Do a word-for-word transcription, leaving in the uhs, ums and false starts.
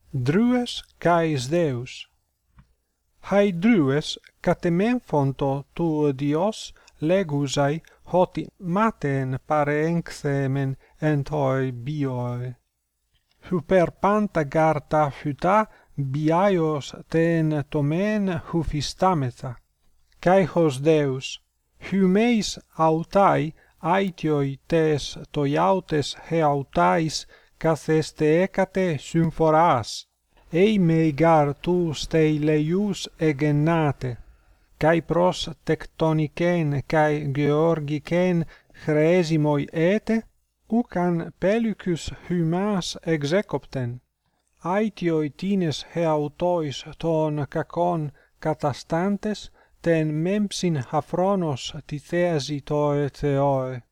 Drues caes Deus. Hai drues catemenfonto tu Dios legusai hoti maten parenxemen entoi bioi. Huper panta garta phyta biaios ten tomen hufistameta. Caihos Deus, humeis autai aitioi tes toiautes heautais catheste ecate symphoras. Ei mei gar tu stei leius egennate, cae pros tectonicen cae georgicen chresimoi ete, ucan pellicus humas execopten, aetioi tines heautois ton cacon catastantes ten mempsin hafronos ti theasi toe theoe.